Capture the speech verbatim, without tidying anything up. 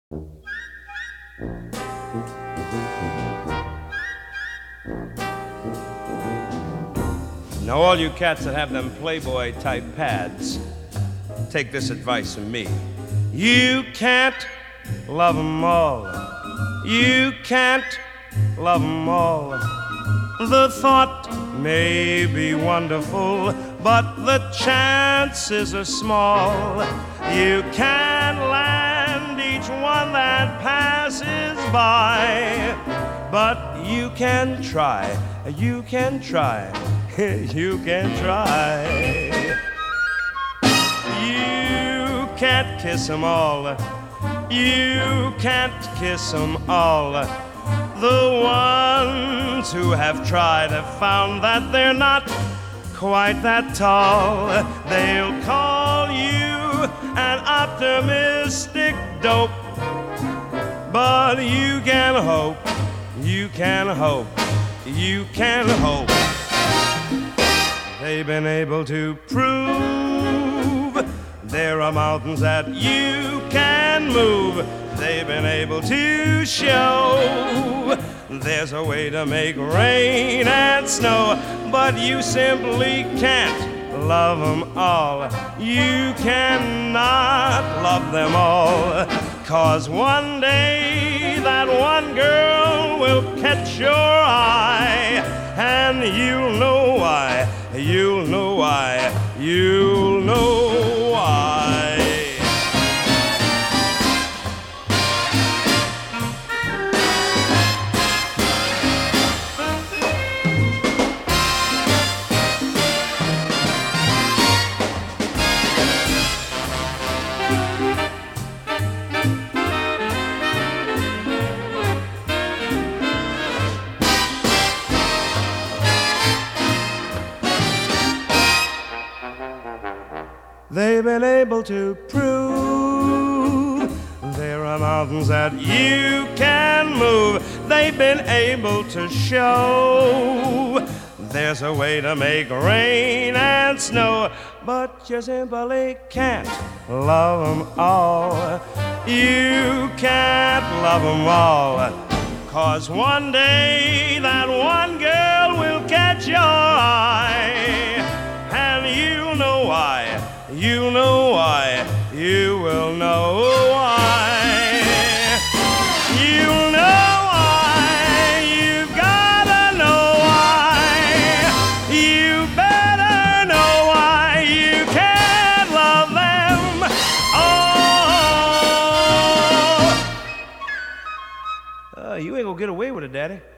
Now, all you cats that have them Playboy-type pads, take this advice from me. You can't love 'em all. You can't love 'em all. The thought may be wonderful, but the chances are small. You can't land each one that passes by, but you can try. You can try. You can try. You can't kiss 'em all. You can't kiss 'em all. The ones who have tried have found that they're not quite that tall. They'll call you an optimistic dope, but you can hope, you can hope, you can hope. They've been able to prove there are mountains that you can move. They've been able to show there's a way to make rain and snow, but you simply can't love them all. You cannot love them all, 'cause one day that one girl will catch your eye, and you'll know why, you'll know why, you'll know why. They've been able to prove there are mountains that you can move. They've been able to show there's a way to make rain and snow, but you simply can't love them all. You can't love them all, 'cause one day that one girl will catch your eye, and you'll know why. You know why, you will know why. You'll know why, you've gotta know why. You better know why you can't love them all. Uh, you ain't gonna get away with it, Daddy.